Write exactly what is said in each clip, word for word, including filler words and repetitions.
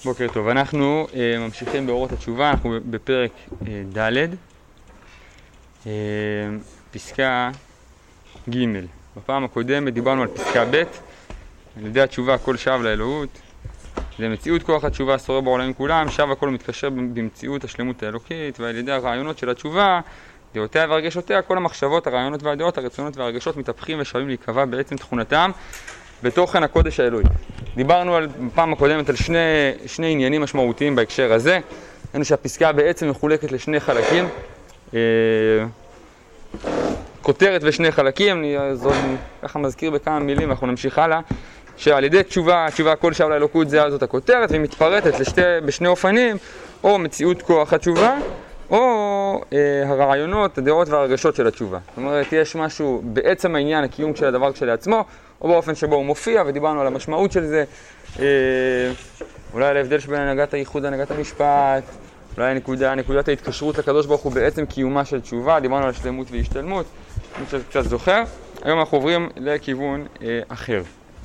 בוקר טוב, אנחנו uh, ממשיכים באורות התשובה, אנחנו בפרק uh, ד', uh, פסקה ג'. בפעם הקודמת דיברנו על פסקה ב', על ידי התשובה הכל שב לאלוהות, זה מציאות כוח התשובה שורר בעולמים כולם, שב הכל מתקשר במציאות השלמות האלוקית, ועל ידי הרעיונות של התשובה, דעותיה והרגשותיה, כל המחשבות, הרעיונות והדעות, הרצונות והרגשות מתהפכים ושבים להיקבע בעצם תכונתם בתוכן הקודש האלוהי. דיברנו על, בפעם הקודמת על שני, שני עניינים משמעותיים בהקשר הזה. ראינו שהפסקה בעצם מחולקת לשני חלקים, אה, כותרת ושני חלקים, אני זאת, ככה מזכיר בכמה מילים, אנחנו נמשיך הלאה, שעל ידי תשובה, תשובה הכל שב לאלוקות זה זאת הכותרת, והיא מתפרטת לשתי, בשני אופנים, או מציאות כוח התשובה, או אה, הרעיונות, הדעות והרגשות של התשובה. זאת אומרת, יש משהו בעצם העניין, הקיום של הדבר כשלעצמו, או באופן שבו הוא מופיע, ודיברנו על המשמעות של זה, אה, אולי על ההבדל שבין הנהגת הייחוד להנהגת המשפט, אולי נקודה, נקודת ההתקשרות לקדוש ברוך הוא בעצם קיומה של תשובה, דיברנו על שלמות והשתלמות, מי שקצת זוכר. היום אנחנו עוברים לכיוון אה, אחר.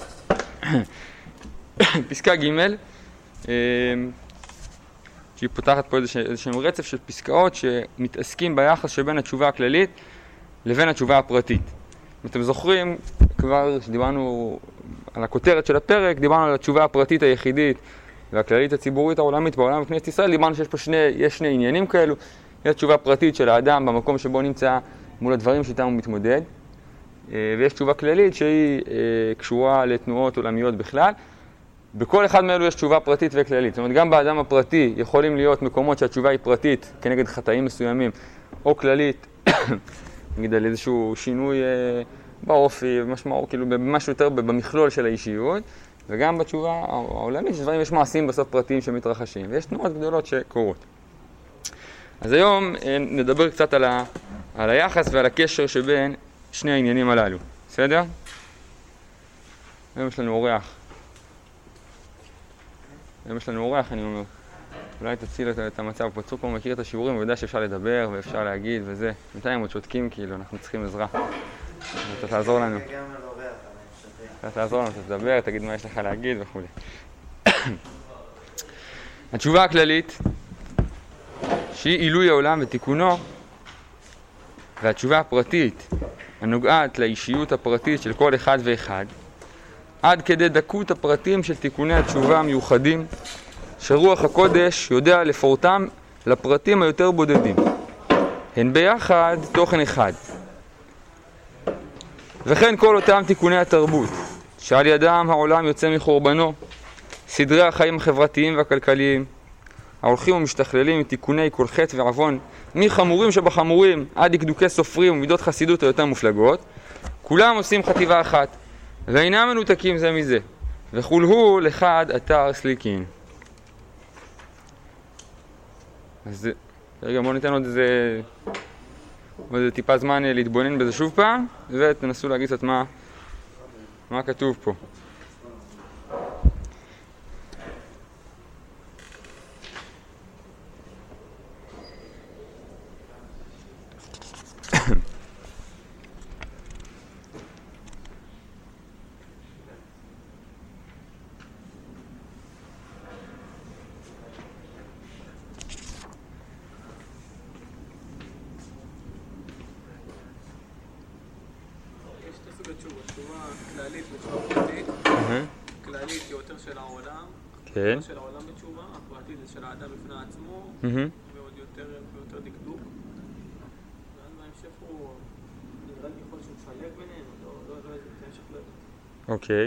פסקה ג' אה, שהיא פותחת פה איזשהו רצף של פסקאות שמתעסקים ביחס שבין התשובה הכללית לבין התשובה הפרטית. אם אתם זוכרים, כבר שדיברנו על הכותרת של הפרק, דיברנו על התשובה הפרטית היחידית והכללית הציבורית העולמית בעולם בכנסת ישראל, דיברנו שיש פה שני, יש שני עניינים כאלו. יש תשובה פרטית של האדם במקום שבו נמצא מול הדברים שאיתם הוא מתמודד, ויש תשובה כללית שהיא קשורה לתנועות עולמיות בכלל. בכל אחד מאלו יש תשובה פרטית וכללית. זאת אומרת, גם באדם הפרטי יכולים להיות מקומות שהתשובה היא פרטית כנגד חטאים מסוימים, או כללית, נגיד על איזשהו שינוי באופי, במשמעות, כאילו במשהו יותר במכלול של האישיות, וגם בתשובה העולמית, שדברים יש מעשים בסוף פרטיים שמתרחשים, ויש תנועות גדולות שקורות. אז היום נדבר קצת על, ה, על היחס ועל הקשר שבין שני העניינים הללו. בסדר? היום יש לנו אורח. היום יש לנו אורח, אני אומר. אולי תציל את, את המצב. פצוק הוא מכיר את השיעורים, הוא יודע שאפשר לדבר ואפשר להגיד וזה. בינתיים עוד שותקים, כאילו, אנחנו צריכים עזרה. אתה תעזור לנו. אתה תעזור לנו, תדבר, תגיד מה יש לך להגיד וכו'. התשובה הכללית, שהיא עילוי העולם ותיקונו, והתשובה הפרטית, הנוגעת לאישיות הפרטית של כל אחד ואחד, עד כדי דקות הפרטים של תיקוני התשובה המיוחדים, שרוח הקודש יודע לפורטם לפרטים היותר בודדים. הן ביחד תוכן אחד. וכן כל אותם תיקוני התרבות, שעל ידם העולם יוצא מחורבנו, סדרי החיים החברתיים והכלכליים, ההולכים ומשתכללים מתיקוני כל חטא ועוון, מחמורים שבחמורים עד דקדוקי סופרים ומידות חסידות היותר מופלגות, כולם עושים חטיבה אחת, ואינם מנותקים זה מזה, וכולהו לחד אתר סליקין. אז רגע, בואו ניתן עוד איזה, עוד איזה טיפה זמן להתבונן בזה שוב פעם, ותנסו להגיד קצת מה, מה כתוב פה. כן. של העולם בתשובה, הפרטית זה של האדם בפני עצמו, ועוד יותר ויותר דקדוק. ואז בהמשך הוא נראה לי יכול שהוא מפלג ביניהם, לא יודע איזה תמשך לב. אוקיי.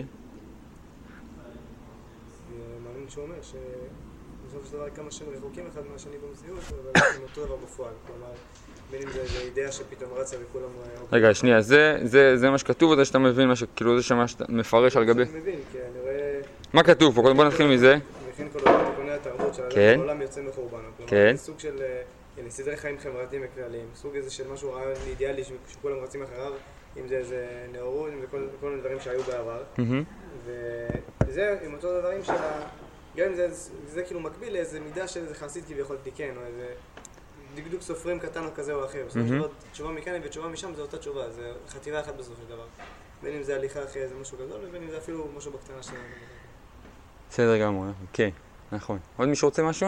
זה מאמין שהוא אומר שבסוף של דבר כמה שהם רחוקים אחד מהשני במציאות, אבל הם אותו דבר בפועל. כלומר, בין אם זה אידאה שפתאום רצה וכולם... רגע, שנייה, זה מה שכתוב או זה שאתה מבין, כאילו זה שמה שאתה מפרש על גבי? אני מבין, כי אני רואה... מה כתוב פה? בוא נתחיל מזה. וכן כל אותם תיקוני התרבות של האדם בעולם יוצא מחורבן. כלומר, זה סוג של סדרי חיים חברתיים וכלליים, סוג איזה של משהו רעיון אידיאלי שכולם רצים אחריו, אם זה איזה נאורות וכל מיני דברים שהיו בעבר. וזה עם אותו דברים של ה... גם אם זה כאילו מקביל לאיזה מידה של איזה חסיד כביכול תיקן, או איזה דקדוק סופרים קטן או כזה או אחר. בסופו של דבר, תשובה מכאן ותשובה משם זה אותה תשובה, זה חטיבה אחת בסופו של דבר. בין אם זה הליכה אחרי איזה משהו גדול, ובין אם זה אפילו משהו בקטנה שלנו. בסדר גמור, כן. נכון. עוד מישהו רוצה משהו?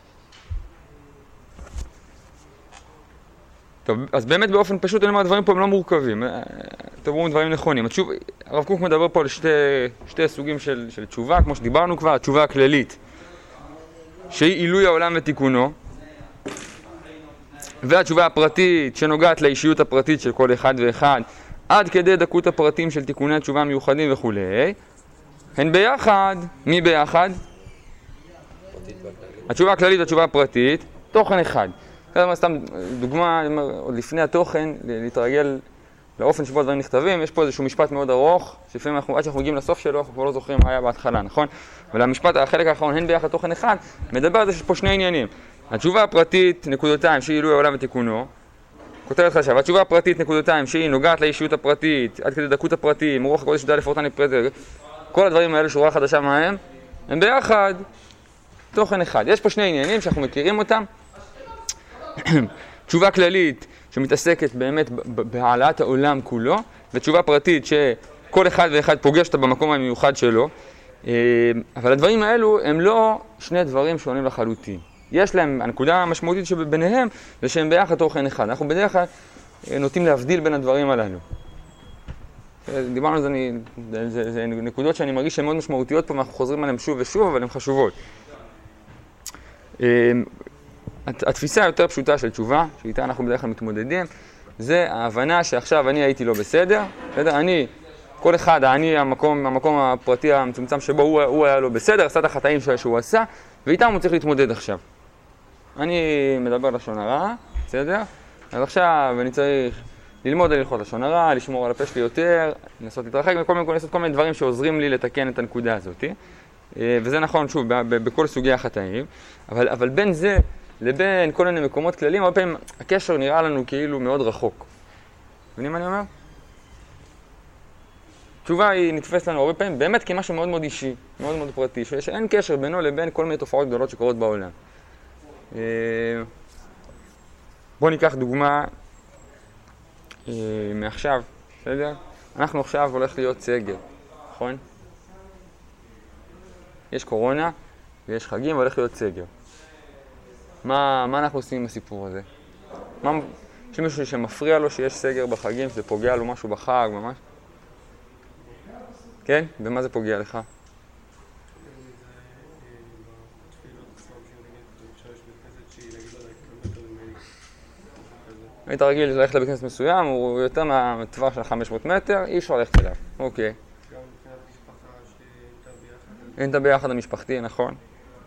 טוב, אז באמת באופן פשוט אני אומר, הדברים פה הם לא מורכבים. אתם אומרים דברים נכונים. התשוב, הרב קוק מדבר פה על שתי, שתי סוגים של, של תשובה, כמו שדיברנו כבר, התשובה הכללית, שהיא עילוי העולם ותיקונו, והתשובה הפרטית שנוגעת לאישיות הפרטית של כל אחד ואחד, עד כדי דקות הפרטים של תיקוני התשובה המיוחדים וכו'. הן ביחד, מי ביחד? התשובה הכללית והתשובה הפרטית, תוכן אחד. סתם דוגמה, עוד לפני התוכן, להתרגל לאופן שבו הדברים נכתבים, יש פה איזשהו משפט מאוד ארוך, שלפעמים אנחנו, עד שאנחנו מגיעים לסוף שלו, אנחנו כבר לא זוכרים מה היה בהתחלה, נכון? אבל המשפט, החלק האחרון, הן ביחד תוכן אחד, מדבר על זה שיש פה שני עניינים. התשובה הפרטית, נקודותיים, שהיא עילוי העולם ותיקונו, כותרת חדשה, והתשובה הפרטית, נקודותיים, שהיא נוגעת לאישיות הפרטית, עד כדי דקות הפרטים, רוח הקודש ידע לפורטן לפרטי, כל הדברים האלה, שורה חדשה מהם, הם ביחד תוכן אחד. יש פה שני עניינים שאנחנו מכירים אותם. תשובה כללית שמתעסקת באמת בהעלאת העולם כולו, ותשובה פרטית שכל אחד ואחד פוגש אותה במקום המיוחד שלו. אבל הדברים האלו הם לא שני דברים שונים לחלוטין. יש להם, הנקודה המשמעותית שביניהם זה שהם ביחד תוכן אחד. אנחנו בדרך כלל נוטים להבדיל בין הדברים הללו. דיברנו על זה, זה, זה נקודות שאני מרגיש שהן מאוד משמעותיות פה, ואנחנו חוזרים עליהן שוב ושוב, אבל הן חשובות. התפיסה היותר פשוטה של תשובה, שאיתה אנחנו בדרך כלל מתמודדים, זה ההבנה שעכשיו אני הייתי לא בסדר, בסדר? אני, כל אחד, אני המקום, המקום הפרטי המצומצם שבו הוא, הוא היה לא בסדר, עשה את החטאים שהוא עשה, ואיתם הוא צריך להתמודד עכשיו. אני מדבר לשון הרע, בסדר? אז עכשיו אני צריך ללמוד על הלכות לשון הרע, לשמור על הפה שלי יותר, לנסות להתרחק, וכל מיני, לעשות כל מיני דברים שעוזרים לי לתקן את הנקודה הזאת. וזה נכון, שוב, בכל סוגי החטאים, אבל, אבל בין זה לבין כל מיני מקומות כלליים, הרבה פעמים הקשר נראה לנו כאילו מאוד רחוק. מבינים מה אני אומר? התשובה היא נתפסת לנו הרבה פעמים באמת כמשהו מאוד מאוד אישי, מאוד מאוד פרטי, שאין קשר בינו לבין כל מיני תופעות גדולות שקורות בעולם. בואו ניקח דוגמה מעכשיו, בסדר? אנחנו עכשיו הולך להיות סגר, נכון? יש קורונה ויש חגים והולך להיות סגר. מה, מה אנחנו עושים עם הסיפור הזה? מה, יש מישהו שמפריע לו שיש סגר בחגים, שזה פוגע לו משהו בחג, ממש? כן? במה זה פוגע לך? היית רגיל ללכת לבית כנסת מסוים, הוא יותר מהטווח של חמש מאות מטר, אי אפשר ללכת אליו. אוקיי. גם מבחינת משפחה שאינתה ביחד. אינתה ביחד המשפחתי, נכון.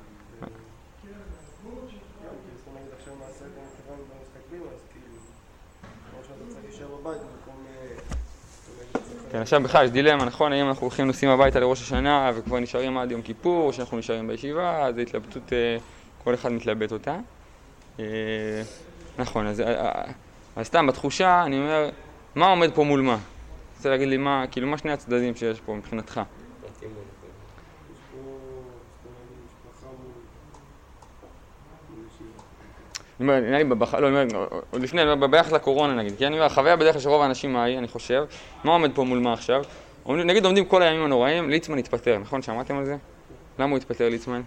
כן, עכשיו בכלל יש דילמה, נכון? האם אנחנו הולכים נוסעים הביתה לראש השנה וכבר נשארים עד יום כיפור, או שאנחנו נשארים בישיבה, אז ההתלבטות, כל אחד מתלבט אותה. נכון, אז, אז סתם בתחושה אני אומר, מה עומד פה מול מה? רוצה להגיד לי מה, כאילו מה שני הצדדים שיש פה מבחינתך? אני אומר, עוד לפני, ביחס לקורונה נגיד, כי אני אומר, החוויה בדרך כלל שרוב האנשים מהי, אני חושב, מה עומד פה מול מה עכשיו? נגיד עומדים כל הימים הנוראים, ליצמן התפטר, נכון? שמעתם על זה? למה הוא התפטר ליצמן?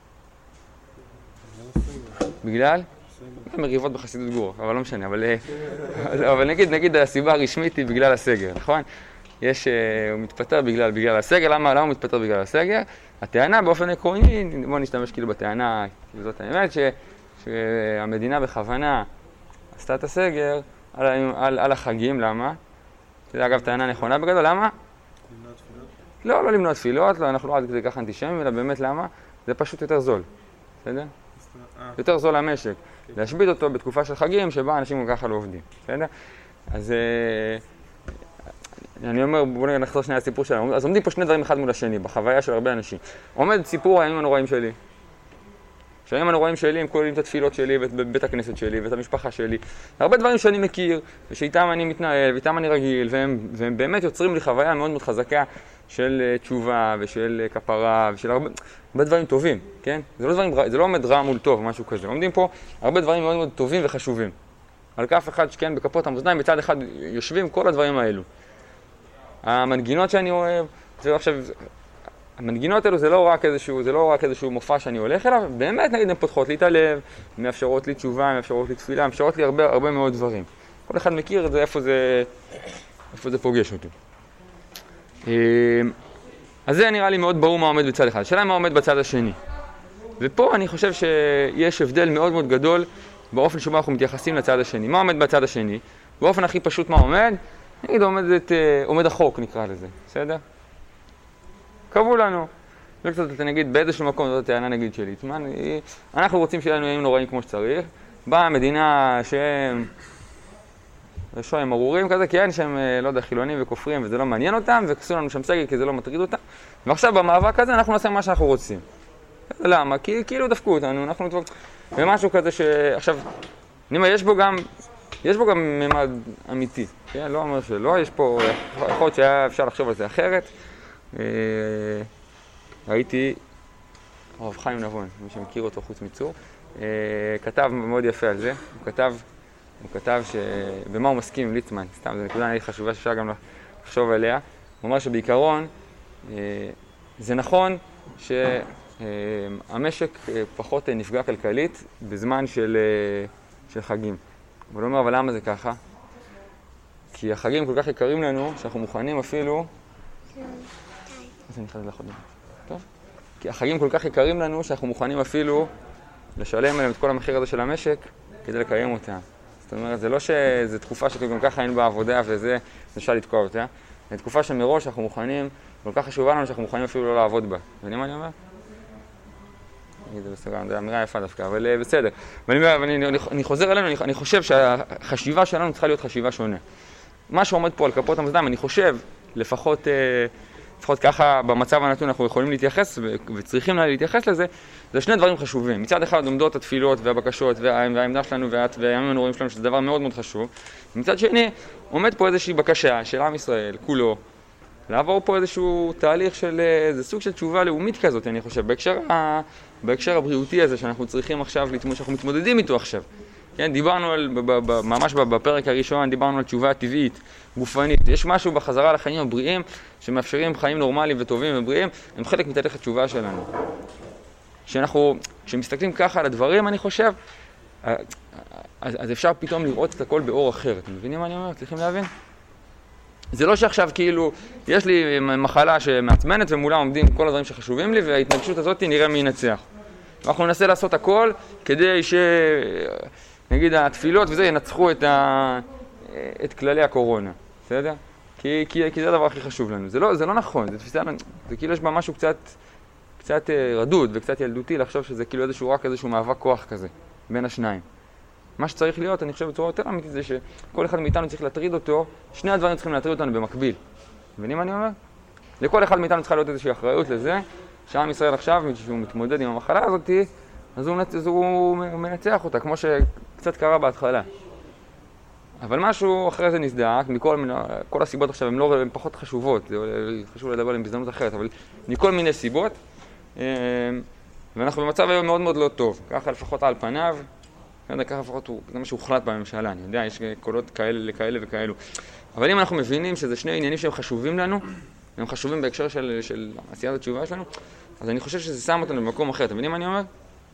בגלל? מריבות בחסידות גור, אבל לא משנה, אבל נגיד, נגיד הסיבה הרשמית היא בגלל הסגר, נכון? יש, הוא מתפטר בגלל, בגלל הסגר, למה, למה הוא מתפטר בגלל הסגר? הטענה באופן עקרוני, בואו נשתמש כאילו בטענה, כאילו זאת האמת, ש... שהמדינה בכוונה עשתה את הסגר על, על, על החגים, למה? זה אגב טענה נכונה בגדול, למה? למנוע תפילות? לא, לא למנוע תפילות, לא, אנחנו לא עד כדי כך אנטישמים, אלא באמת למה? זה פשוט יותר זול, בסדר? יותר זול למשק, להשבית אותו בתקופה של חגים שבה אנשים ככה לא עובדים, בסדר? אז אני אומר, בואו נחזור שנייה לסיפור שלנו, אז עומדים פה שני דברים אחד מול השני, בחוויה של הרבה אנשים. עומד סיפור הימים הנוראים שלי. שהימים הנוראים שלי הם כוללים את התפילות שלי ואת בית הכנסת שלי ואת המשפחה שלי. הרבה דברים שאני מכיר ושאיתם אני מתנהל ואיתם אני רגיל, והם, והם באמת יוצרים לי חוויה מאוד מאוד חזקה של תשובה ושל כפרה ושל הרבה, הרבה דברים טובים, כן? זה לא דברים, זה לא עומד רע מול טוב, משהו כזה. עומדים פה הרבה דברים מאוד מאוד טובים וחשובים. על כף אחד שכן בכפות המאזניים, בצד אחד יושבים כל הדברים האלו. המנגינות שאני אוהב, זה עכשיו, המנגינות האלו זה לא רק איזשהו, זה לא רק איזשהו מופע שאני הולך אליו, באמת נגיד הן פותחות לי את הלב, מאפשרות לי תשובה, מאפשרות לי תפילה, מאפשרות לי הרבה, הרבה מאוד דברים. כל אחד מכיר את זה, איפה זה, איפה זה פוגש אותי. אז זה נראה לי מאוד ברור מה עומד בצד אחד. השאלה מה עומד בצד השני. ופה אני חושב שיש הבדל מאוד מאוד גדול באופן שבו אנחנו מתייחסים לצד השני. מה עומד בצד השני? באופן הכי פשוט מה עומד? נגיד עומד, את, עומד החוק נקרא לזה, בסדר? קבעו לנו. זה קצת נגיד באיזשהו מקום, זאת הטענה נגיד של ליצמן, אנחנו רוצים שיהיה לנו ימים נוראים כמו שצריך. באה המדינה שהם שהם ארורים כזה, כי אין שהם, לא יודע, חילונים וכופרים וזה לא מעניין אותם, וכסו לנו שם סגל כי זה לא מטריד אותם. ועכשיו במאבק הזה אנחנו נעשה מה שאנחנו רוצים. למה? כי כאילו דפקו אותנו, אנחנו כבר... ומשהו כזה שעכשיו, אני אומר, יש בו גם, יש בו גם ממד אמיתי, כן? לא אומר שלא, יש פה, יכול להיות שהיה אפשר לחשוב על זה אחרת. ראיתי, הרב חיים נבון, מי שמכיר אותו חוץ מצור, כתב מאוד יפה על זה, הוא כתב, הוא כתב שבמה הוא מסכים עם ליצמן, סתם, זו נקודה נהי חשובה שאפשר גם לחשוב עליה. הוא אומר שבעיקרון, זה נכון שהמשק פחות נפגע כלכלית בזמן של, של חגים. אבל הוא אומר, אבל למה זה ככה? כי החגים כל כך יקרים לנו, שאנחנו מוכנים אפילו... אז אני חייב לחודם. טוב? כי החגים כל כך יקרים לנו, שאנחנו מוכנים אפילו לשלם עליהם את כל המחיר הזה של המשק, כדי לקיים אותה. זאת אומרת, זה לא שזו תקופה שגם ככה אין בה עבודה וזה, אפשר לתקוע אותה. זו תקופה שמראש אנחנו מוכנים, כל כך חשובה לנו שאנחנו מוכנים אפילו לא לעבוד בה. מבינים מה אני אומר? זה בסדר, זה אמירה יפה דווקא, אבל בסדר. ואני חוזר אלינו, אני חושב שהחשיבה שלנו צריכה להיות חשיבה שונה. מה שעומד פה על כפות המאזניים, אני חושב, לפחות, לפחות ככה במצב הנתון אנחנו יכולים להתייחס וצריכים להתייחס לזה, זה שני דברים חשובים. מצד אחד עומדות התפילות והבקשות והעמדה שלנו והימים הנוראים שלנו, שזה דבר מאוד מאוד חשוב. ומצד שני, עומד פה איזושהי בקשה של עם ישראל, כולו, לעבור פה איזשהו תהליך של, איזה סוג של תשובה לאומית כזאת, אני חושב, בהקשר, ה, בהקשר הבריאותי הזה שאנחנו צריכים עכשיו, שאנחנו מתמודדים איתו עכשיו. כן, דיברנו על, ב, ב, ב, ממש בפרק הראשון, דיברנו על תשובה טבעית, גופנית. יש משהו בחזרה לחיים הבריאים, שמאפשרים חיים נורמליים וטובים ובריאים, הם חלק מתהליך התשובה שלנו. כשאנחנו, כשמסתכלים ככה על הדברים, אני חושב, אז, אז אפשר פתאום לראות את הכל באור אחר. אתם מבינים מה אני אומר? צריכים להבין? זה לא שעכשיו כאילו, יש לי מחלה שמעצמנת ומולה עומדים כל הדברים שחשובים לי, וההתנגשות הזאת נראה מי ינצח. אנחנו ננסה לעשות הכל כדי שנגיד התפילות וזה ינצחו את, ה... את כללי הקורונה, בסדר? כי, כי, כי זה הדבר הכי חשוב לנו. זה לא, זה לא נכון, זה תפיסה, זה כאילו יש בה משהו קצת, קצת רדוד וקצת ילדותי לחשוב שזה כאילו איזשהו רק איזשהו מאבק כוח כזה בין השניים. מה שצריך להיות, אני חושב בצורה יותר אמיתית, זה שכל אחד מאיתנו צריך להטריד אותו, שני הדברים צריכים להטריד אותנו במקביל. מבינים מה אני אומר? לכל אחד מאיתנו צריכה להיות איזושהי אחריות לזה, שעם ישראל עכשיו, כשהוא מתמודד עם המחלה הזאת, אז הוא, אז הוא מנצח אותה, כמו שקצת קרה בהתחלה. אבל משהו אחרי זה נסדק, מכל כל הסיבות עכשיו הן לא, הן פחות חשובות, זה חשוב לדבר עליהן בהזדמנות אחרת, אבל מכל מיני סיבות, ואנחנו במצב היום מאוד מאוד לא טוב, ככה לפחות על פניו, אני יודע, ככה לפחות הוא, זה מה שהוחלט בממשלה, אני יודע, יש קולות כאלה, כאלה וכאלו. אבל אם אנחנו מבינים שזה שני עניינים שהם חשובים לנו, הם חשובים בהקשר של, של עשיית התשובה שלנו, אז אני חושב שזה שם אותנו במקום אחר. אתם מבינים מה אני אומר?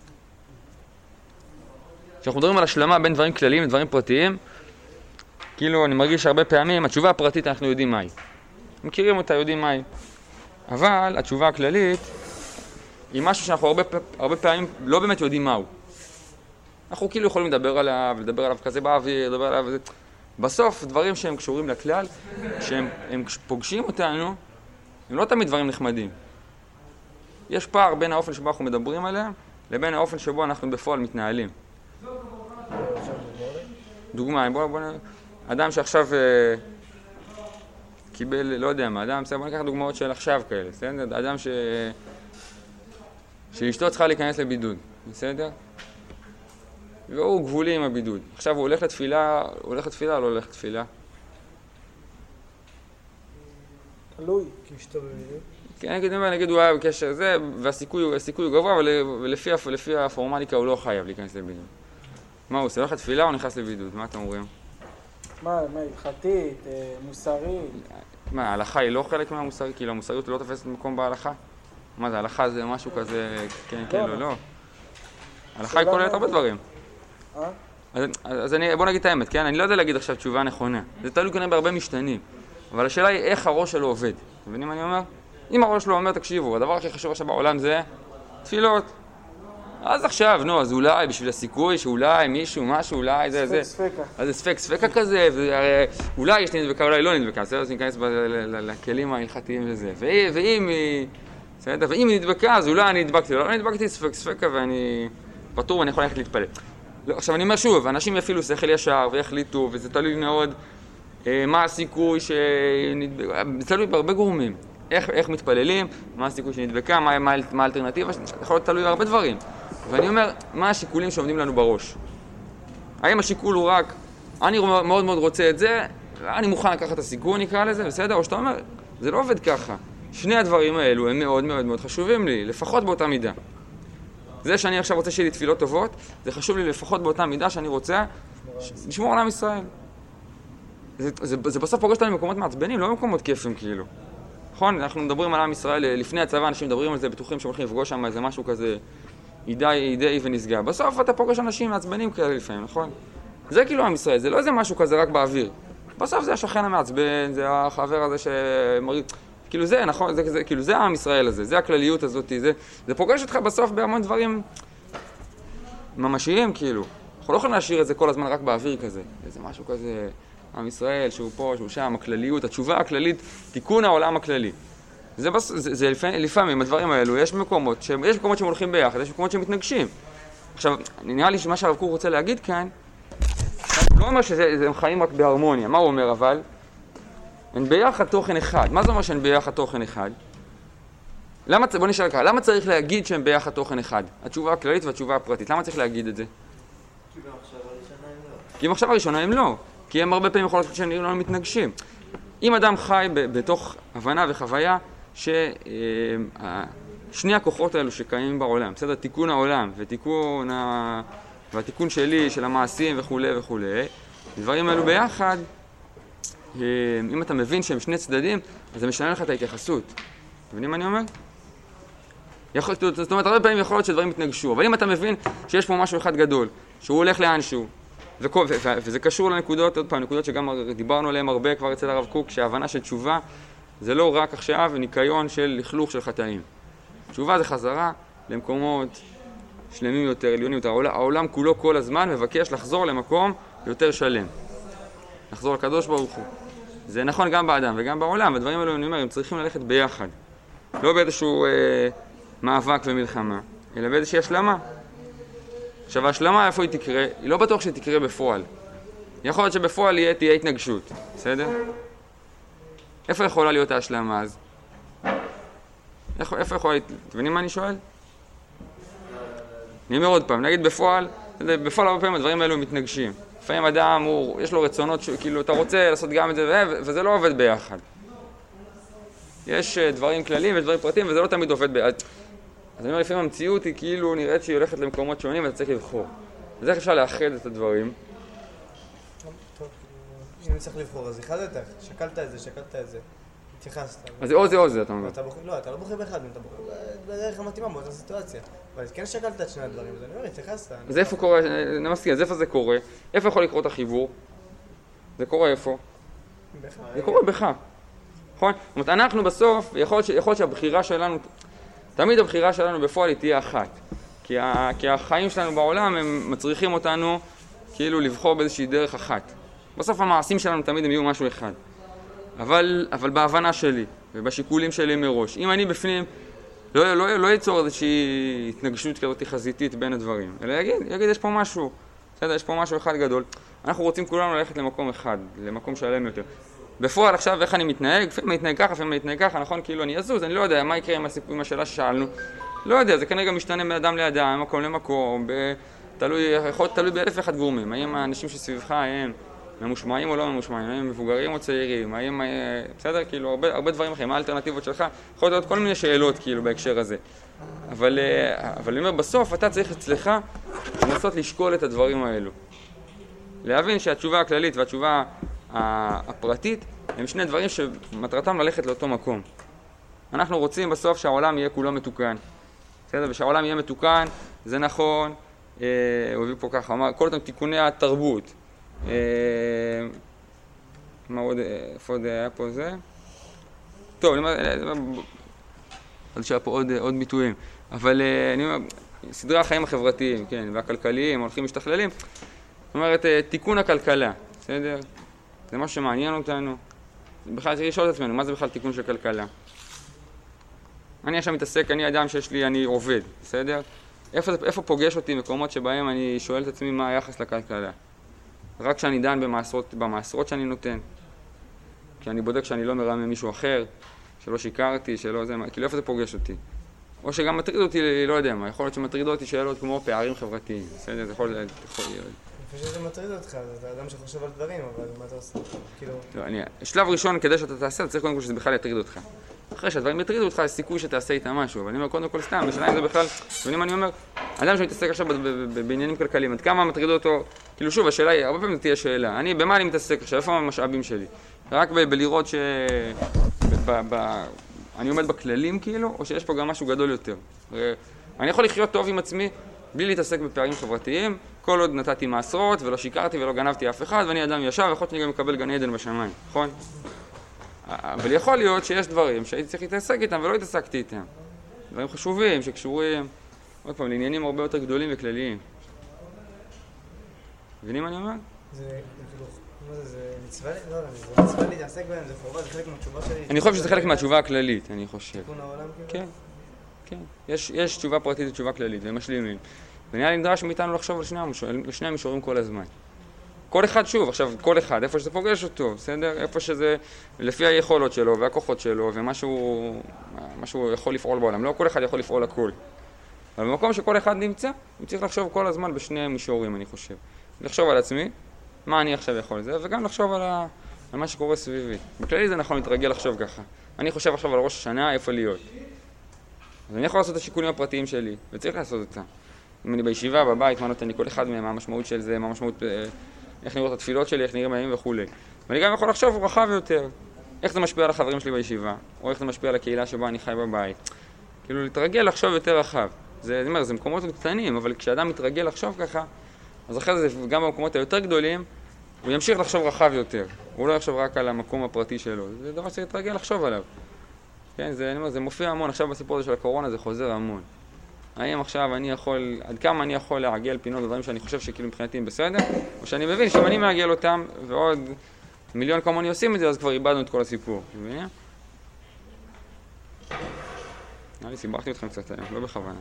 כשאנחנו מדברים על השלמה בין דברים כלליים לדברים פרטיים, כאילו אני מרגיש הרבה פעמים, התשובה הפרטית אנחנו יודעים מהי. מכירים אותה, יודעים מהי. אבל התשובה הכללית היא משהו שאנחנו הרבה, הרבה פעמים לא באמת יודעים מהו. אנחנו כאילו יכולים לדבר עליו, לדבר עליו כזה באוויר, לדבר עליו וזה. בסוף, דברים שהם קשורים לכלל, שהם הם פוגשים אותנו, הם לא תמיד דברים נחמדים. יש פער בין האופן שבו אנחנו מדברים עליהם, לבין האופן שבו אנחנו בפועל מתנהלים. דוגמה, בוא, בוא, אדם שעכשיו אה, קיבל, לא יודע מה, אדם, בוא ניקח דוגמאות של עכשיו כאלה, בסדר? אדם ש... שאשתו צריכה להיכנס לבידוד, בסדר? והוא גבולי עם הבידוד. עכשיו הוא הולך לתפילה, הוא הולך לתפילה או לא הולך לתפילה? תלוי, כי אשתו בבידוד. כן, נגיד, נגיד הוא היה בקשר זה, והסיכוי, הסיכוי הוא גבוה, אבל לפי, לפי הפורמליקה הוא לא חייב להיכנס לבידוד. מה הוא עושה? הולך לתפילה או נכנס לבידוד? מה אתם אומרים? מה, מה, הלכתית, מוסרית? מה, ההלכה היא לא חלק מהמוסרית? כאילו המוסריות לא תופסת מקום בהלכה? מה זה, הלכה זה משהו כזה, כן, כן, לא, לא. הלכה היא כוללת הרבה דברים. אז בוא נגיד את האמת, כן? אני לא יודע להגיד עכשיו תשובה נכונה. זה תלוי כנראה בהרבה משתנים. אבל השאלה היא איך הראש שלו עובד. אתם מבינים מה אני אומר? אם הראש שלו אומר, תקשיבו, הדבר הכי חשוב עכשיו בעולם זה תפילות. אז עכשיו, נו, אז אולי בשביל הסיכוי שאולי מישהו, משהו, אולי זה, זה. ספק, ספקה. אז זה ספק, ספקה כזה, ואולי יש לי נדבקה, אולי לא נדבקה. בסדר, אז ניכנס לכלים ההלכתיים וזה. ואם היא, בסדר, ואם היא נדבקה, אז אולי אני נדבקתי, לא נדבקתי ספק, ספקה, ואני פטור ואני יכול ללכת להתפלל. לא, עכשיו אני אומר שוב, אנשים יפעילו שכל ישר ויחליטו, וזה תלוי מאוד אה, מה הסיכוי שנדבק, זה תלוי בהרבה גורמים. איך, איך מתפללים, מה הסיכוי שנדבקה, מה, מה, מה האלטרנטיבה, יכול להיות תלוי בהרבה דברים. ואני אומר, מה השיקולים שעומדים לנו בראש? האם השיקול הוא רק, אני מאוד מאוד רוצה את זה, אני מוכן לקחת את הסיכון, נקרא לזה, בסדר? או שאתה אומר, זה לא עובד ככה. שני הדברים האלו הם מאוד מאוד מאוד חשובים לי, לפחות באותה מידה. זה שאני עכשיו רוצה שיהיה לי תפילות טובות, זה חשוב לי לפחות באותה מידה שאני רוצה לשמור על עם ישראל. זה, זה, זה בסוף פוגש אותנו במקומות מעצבנים, לא במקומות כיפים כאילו. נכון? אנחנו מדברים על עם ישראל, לפני הצבא אנשים מדברים על זה, בטוחים שהם הולכים לפגוש שם איזה משהו כזה אידי, אידי ונסגע. בסוף אתה פוגש אנשים מעצבנים כאלה לפעמים, נכון? זה כאילו עם ישראל, זה לא איזה משהו כזה רק באוויר. בסוף זה השכן המעצבן, זה החבר הזה שמריד... כאילו זה, נכון? זה, זה, כאילו זה עם ישראל הזה, זה הכלליות הזאת, זה, זה פוגש אותך בסוף בהמון דברים ממשיים, כאילו. אנחנו לא יכולים להשאיר את זה כל הזמן רק באוויר כזה. זה משהו כזה, עם ישראל, שהוא פה, שהוא שם, הכלליות, התשובה הכללית, תיקון העולם הכללי. זה, בס... זה, זה לפעמים, לפעמים, הדברים האלו, יש מקומות, ש... יש מקומות שהם הולכים ביחד, יש מקומות שהם מתנגשים. עכשיו, נראה לי שמה שהרב קוק רוצה להגיד כאן, הוא לא אומר שהם חיים רק בהרמוניה. מה הוא אומר אבל? הן ביחד תוכן אחד. מה זה אומר שהן ביחד תוכן אחד? למה, בוא נשאל ככה, למה צריך להגיד שהן ביחד תוכן אחד? התשובה הכללית והתשובה הפרטית. למה צריך להגיד את זה? כי במחשבה הראשונה הם לא. כי במחשבה הראשונה הם לא. כי הם הרבה פעמים יכולות להיות שהם לא מתנגשים. אם אדם חי ב- בתוך הבנה וחוויה ששני הכוחות האלו שקיימים בעולם, בסדר? תיקון העולם ותיקון ה... והתיקון שלי, של המעשים וכו' וכו', הדברים האלו ביחד, אם אתה מבין שהם שני צדדים, אז זה משנה לך את ההתייחסות. אתם מבינים מה אני אומר? יכול, זאת אומרת, הרבה פעמים יכול להיות שדברים מתנגשו, אבל אם אתה מבין שיש פה משהו אחד גדול, שהוא הולך לאנשהו, וכל, ו, ו, וזה קשור לנקודות, עוד פעם, נקודות שגם דיברנו עליהן הרבה כבר אצל הרב קוק, שההבנה של תשובה זה לא רק עכשיו ניקיון של לכלוך של חטאים. תשובה זה חזרה למקומות שלמים יותר, עליונים יותר. העולם, העולם כולו כל הזמן מבקש לחזור למקום יותר שלם. לחזור לקדוש ברוך הוא. זה נכון גם באדם וגם בעולם, הדברים האלו אני אומר, הם צריכים ללכת ביחד. לא באיזשהו אה, מאבק ומלחמה, אלא באיזושהי השלמה. עכשיו, ההשלמה איפה היא תקרה? היא לא בטוח שהיא תקרה בפועל. יכול להיות שבפועל יהיה, תהיה התנגשות, בסדר? איפה יכולה להיות ההשלמה אז? איפה, איפה יכולה... אתם מבינים מה אני שואל? אני אומר עוד פעם, נגיד בפועל, בפועל הרבה פעמים הדברים האלו מתנגשים. לפעמים אדם, הוא, יש לו רצונות, כאילו, אתה רוצה לעשות גם את זה, וזה לא עובד ביחד. יש דברים כלליים ודברים פרטיים, וזה לא תמיד עובד ביחד. אז אני אומר, לפעמים המציאות היא כאילו נראית שהיא הולכת למקומות שונים, ואתה צריך לבחור. אז איך אפשר לאחד את הדברים? טוב, אם צריך לבחור, אז החלטת, שקלת את זה, שקלת את זה, התייחסת. אז זה או זה או זה, אתה אומר. לא, אתה לא בוחר באחד, אתה בוחר בדרך המתאימה באותה סיטואציה. אבל כן שקלת את שני הדברים, אז אני אומר, התייחסת. אז איפה קורה, אני מסכים, אז איפה זה קורה? איפה יכול לקרות החיבור? זה קורה איפה? בך. זה קורה בך. נכון? זאת אומרת, אנחנו בסוף, יכול להיות שהבחירה שלנו, תמיד הבחירה שלנו בפועל היא תהיה אחת. כי, ה, כי החיים שלנו בעולם הם מצריכים אותנו כאילו לבחור באיזושהי דרך אחת. בסוף המעשים שלנו תמיד הם יהיו משהו אחד. אבל, אבל בהבנה שלי ובשיקולים שלי מראש, אם אני בפנים לא, לא, לא ייצור איזושהי התנגשות כזאת חזיתית בין הדברים, אלא יגיד, יגיד יש פה משהו, בסדר, יש פה משהו אחד גדול. אנחנו רוצים כולנו ללכת למקום אחד, למקום שלם יותר. בפועל עכשיו איך אני מתנהג, לפעמים אני מתנהג ככה, לפעמים אני מתנהג ככה, נכון? כאילו אני אזוז, אני לא יודע מה יקרה עם הסיפור, עם השאלה ששאלנו. לא יודע, זה כנראה גם משתנה מאדם לאדם, ממקום למקום, תלוי, יכול להיות תלוי באלף ואחד גורמים. האם האנשים שסביבך הם ממושמעים או לא ממושמעים, האם מבוגרים או צעירים, האם, בסדר, כאילו, הרבה, הרבה דברים אחרים, מה האלטרנטיבות שלך, יכול להיות כל מיני שאלות, כאילו, בהקשר הזה. אבל, אבל אני אומר, בסוף אתה צריך אצלך לנסות לשקול את הדברים האלו. להבין שהתשובה הכללית והתשובה הפרטית הם שני דברים שמטרתם ללכת לאותו מקום. אנחנו רוצים בסוף שהעולם יהיה כולו מתוקן. בסדר? ושהעולם יהיה מתוקן, זה נכון, אה, הוא הביא פה ככה, אמר, כל אותם תיקוני התרבות. אה, מה עוד, איפה עוד היה פה זה? טוב, אני אומר, עוד שהיה פה עוד, עוד ביטויים, אבל אה, אני אומר, סדרי החיים החברתיים, כן, והכלכליים, הולכים משתכללים, זאת אומרת, אה, תיקון הכלכלה, בסדר? זה משהו שמעניין אותנו. בכלל צריך לשאול את עצמנו, מה זה בכלל תיקון של כלכלה? אני עכשיו מתעסק, אני אדם שיש לי, אני עובד, בסדר? איפה, איפה פוגש אותי מקומות שבהם אני שואל את עצמי מה היחס לכלכלה? רק כשאני דן במעשרות, במעשרות שאני נותן. כי אני בודק שאני לא מרמה מישהו אחר, שלא שיקרתי, שלא זה, כאילו איפה זה פוגש אותי? או שגם מטריד אותי, לא יודע מה, יכול להיות שמטריד אותי שאלות כמו פערים חברתיים, בסדר? זה יכול להיות... אני חושב שזה מטריד אותך, אתה אדם שחושב על דברים, אבל מה אתה עושה? כאילו... לא, אני... שלב ראשון, כדי שאתה תעשה, אתה צריך קודם כל שזה בכלל יטריד אותך. אחרי שהדברים יטרידו אותך, יש סיכוי שתעשה איתם משהו, אבל אני אומר, קודם כל סתם, בשאלה אם זה בכלל... ואם אני אומר, אדם שמתעסק עכשיו בעניינים כלכליים, עד כמה מטריד אותו... כאילו שוב, השאלה היא, הרבה פעמים תהיה שאלה, אני, במה אני מתעסק עכשיו? איפה המשאבים שלי? רק בלראות ש... אני עומד בכללים כאילו, או שיש פה גם משהו גדול יותר. אני יכול לחיות טוב עם עצמי, בלי להתעסק בפערים חברתיים, כל עוד נתתי מעשרות ולא שיקרתי ולא גנבתי אף אחד, ואני אדם ישר, ויכול להיות שאני גם מקבל גן עדן בשמיים, נכון? אבל יכול להיות שיש דברים שהייתי צריך להתעסק איתם ולא התעסקתי איתם. דברים חשובים שקשורים, עוד פעם, לעניינים הרבה יותר גדולים וכלליים. מבינים מה אני אומר? זה, זה מצווה לי? לא, זה מצווה לי להתעסק בהם, זה חובה, זה חלק מהתשובה שלי. אני חושב שזה חלק מהתשובה הכללית, אני חושב. תיקון העולם כאילו? כן, כן. יש, יש תשובה פרטית ותשובה כללית, והם משלימים. ונראה לי נדרש מאיתנו לחשוב על שני המישורים, שני המישורים כל הזמן. כל אחד שוב, עכשיו כל אחד, איפה שזה פוגש אותו, בסדר? איפה שזה, לפי היכולות שלו והכוחות שלו ומה שהוא, מה שהוא יכול לפעול בעולם. לא כל אחד יכול לפעול הכל. אבל במקום שכל אחד נמצא, הוא צריך לחשוב כל הזמן בשני מישורים, אני חושב. לחשוב על עצמי, מה אני עכשיו יכול לזה, וגם לחשוב על, ה... על מה שקורה סביבי. בכללי זה נכון להתרגל לחשוב ככה. אני חושב עכשיו על ראש השנה, איפה להיות. אז אני יכול לעשות את השיקולים הפרטיים שלי, וצריך לעשות אותם. אם אני בישיבה, בבית, מה נותן לי כל אחד מהם, מה המשמעות של זה, מה המשמעות, איך נראות התפילות שלי, איך נראים הימים וכו'. ואני גם יכול לחשוב רחב יותר, איך זה משפיע על החברים שלי בישיבה, או איך זה משפיע על הקהילה שבה אני חי בבית. כאילו, להתרגל לחשוב יותר רחב. זה, אני אומר, זה מקומות קטנים, אבל כשאדם מתרגל לחשוב ככה, אז אחרי זה, גם במקומות היותר גדולים, הוא ימשיך לחשוב רחב יותר. הוא לא יחשוב רק על המקום הפרטי שלו. זה דבר שצריך להתרגל לחשוב עליו. כן, זה, אני אומר, זה מופיע המון. עכשיו בסיפור הזה של הקורונה זה חוזר המון. האם עכשיו אני יכול, עד כמה אני יכול לעגל פינות לדברים שאני חושב שכאילו מבחינתי הם בסדר, או שאני מבין שאם אני מעגל אותם ועוד מיליון כמוני עושים את זה, אז כבר איבדנו את כל הסיפור. מבינים? נראה לי, סיברתי אתכם קצת היום, לא בכוונה.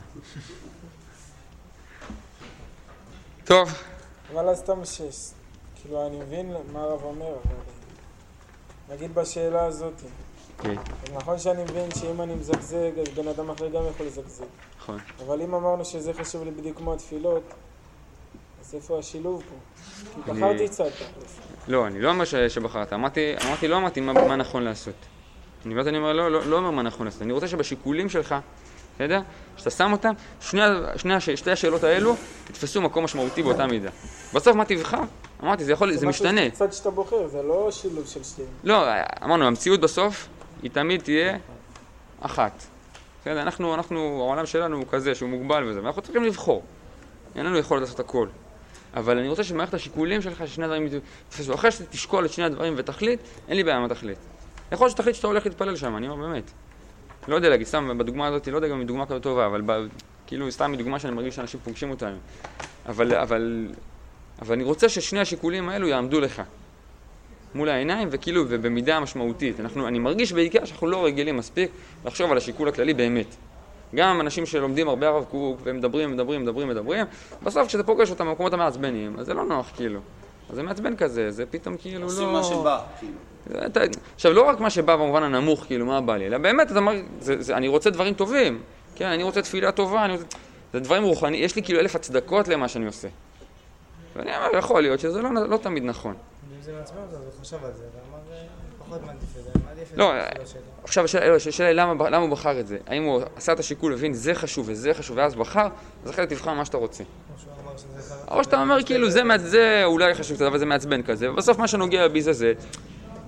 טוב. אבל אז סתם שש, כאילו אני מבין מה הרב אומר, אבל נגיד בשאלה הזאת. כן. נכון שאני מבין שאם אני מזגזג, אז בן אדם אחר גם יכול לזגזג. נכון. אבל אם אמרנו שזה חשוב לי בדיוק כמו התפילות, אז איפה השילוב פה? כי בחרתי צד. לא, אני לא אומר שבחרת. אמרתי, אמרתי, לא אמרתי מה נכון לעשות. אני באמת אני אומר, לא, לא, לא אומר מה נכון לעשות. אני רוצה שבשיקולים שלך, אתה יודע, שאתה שם אותם, שני, שני, שתי השאלות האלו יתפסו מקום משמעותי באותה מידה. בסוף מה תבחר? אמרתי, זה יכול, זה משתנה. זה צד שאתה בוחר, זה לא שילוב של שתיים. לא, אמרנו, המציאות בסוף היא תמיד תהיה אחת. בסדר, אנחנו, אנחנו, העולם שלנו הוא כזה, שהוא מוגבל וזה, ואנחנו צריכים לבחור. אין לנו יכולת לעשות הכל. אבל אני רוצה שמערכת השיקולים שלך, ששני הדברים יתפסו. אחרי שאתה תשקול את שני הדברים ותחליט, אין לי בעיה מה תחליט. יכול להיות שתחליט שאתה הולך להתפלל שם, אני אומר באמת. לא יודע להגיד, סתם בדוגמה הזאת, לא יודע גם מדוגמה כזאת טובה, אבל ב, כאילו סתם מדוגמה שאני מרגיש שאנשים פוגשים אותנו. אבל, אבל, אבל אני רוצה ששני השיקולים האלו יעמדו לך. מול העיניים וכאילו ובמידה משמעותית. אנחנו, אני מרגיש בעיקר שאנחנו לא רגילים מספיק לחשוב על השיקול הכללי באמת. גם אנשים שלומדים הרבה הרב קוק והם מדברים, מדברים, מדברים, מדברים, בסוף כשזה פוגש אותם במקומות המעצבנים, אז זה לא נוח כאילו. אז זה מעצבן כזה, זה פתאום כאילו לא... עושים מה שבא, כאילו. עכשיו, לא רק מה שבא במובן הנמוך, כאילו, מה בא לי, אלא באמת, אתה אומר, זה, זה, אני רוצה דברים טובים. כן, אני רוצה תפילה טובה, אני רוצה... זה דברים רוחניים, יש לי כאילו אלף הצדקות למה שאני עושה. ואני אומר, יכול להיות שזה לא, לא תמיד נכון. אם זה מעצבן אותו, אז הוא חושב על זה, ואמר, פחות מעדיף את זה, מעדיף את זה. לא, עכשיו, השאלה היא למה הוא בחר את זה? האם הוא עשה את השיקול, הבין, זה חשוב וזה חשוב, ואז בחר, אז אחרי תבחר מה שאתה רוצה. או שאתה אומר, כאילו, זה אולי חשוב, אבל זה מעצבן כזה, ובסוף מה שנוגע בי זה זה,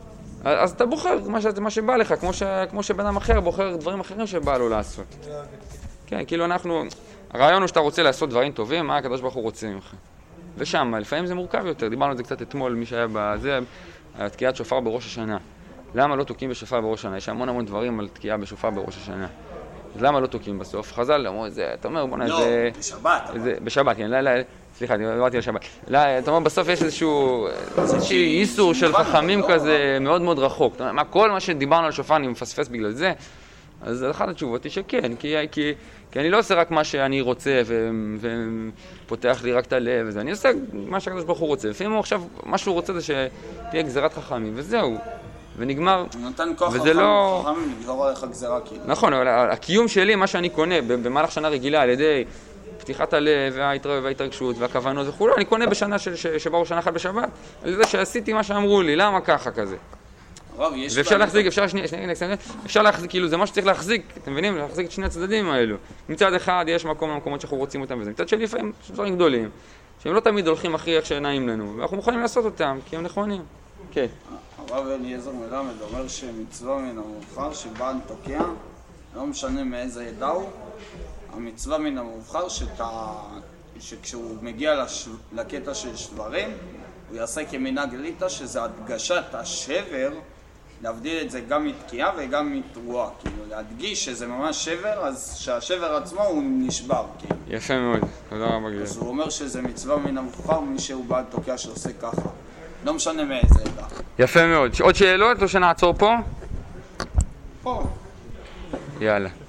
אז אתה בוחר מה, ש... מה שבא לך, כמו, ש... כמו שבן אדם אחר בוחר דברים אחרים שבא לו לעשות. כן, כאילו אנחנו, הרעיון הוא שאתה רוצה לעשות דברים טובים, מה הקדוש ברוך הוא רוצה ממך. ושם, לפעמים זה מורכב יותר, דיברנו על זה קצת אתמול, מי שהיה בזה, על תקיעת שופר בראש השנה. למה לא תוקעים בשופר בראש השנה? יש המון המון דברים על תקיעה בשופר בראש השנה. אז למה לא תוקעים בסוף? חז"ל אמרו, זה, אתה אומר, בוא'נה, זה... לא, בשבת. זה, בשבת, כן, לא, לא, סליחה, דיברתי על שבת. לא, אתה אומר, בסוף יש איזשהו, איזשהו איסור של חכמים כזה מאוד מאוד רחוק. אתה אומר, מה, כל מה שדיברנו על שופר אני מפספס בגלל זה? אז אחת התשובות היא שכן, כי, כי, כי אני לא עושה רק מה שאני רוצה ו, ופותח לי רק את הלב וזה, אני עושה מה שהקדוש ברוך הוא רוצה. לפעמים הוא עכשיו, מה שהוא רוצה זה שתהיה גזירת חכמים, וזהו. ונגמר, הוא נותן כוח וזה לא... חכמים לגזור עליך גזירה כאילו. נכון, אבל הקיום שלי, מה שאני קונה במהלך שנה רגילה על ידי פתיחת הלב וההתרגשות והכוונות וכו', אני קונה בשנה שבה הוא שנה אחת בשבת, על זה שעשיתי מה שאמרו לי, למה ככה כזה? ואפשר להחזיק, אפשר שנייה, שנייה, שנייה, אפשר להחזיק, כאילו זה מה שצריך להחזיק, אתם מבינים? להחזיק את שני הצדדים האלו. מצד אחד יש מקום למקומות שאנחנו רוצים אותם וזה, מצד שני לפעמים יש דברים גדולים, שהם לא תמיד הולכים הכי איך שנעים לנו, ואנחנו מוכנים לעשות אותם, כי הם נכונים. כן. הרב אליעזר מלמד אומר שמצווה מן המובחר שבא תוקע, לא משנה מאיזה עדה הוא, המצווה מן המובחר שאתה, שכשהוא מגיע לש... לקטע של שברים, הוא יעשה כמנהג ליטא, שזה הדגשת השבר, להבדיל את זה גם מתקיעה וגם מתרועה, כאילו להדגיש שזה ממש שבר, אז שהשבר עצמו הוא נשבר, כאילו. יפה מאוד, תודה רבה גדול. אז הוא אומר שזה מצווה מן המובחר, מי שהוא בעל תוקע שעושה ככה. לא משנה מאיזה עדה. יפה מאוד. עוד שאלות או שנעצור פה? פה. יאללה.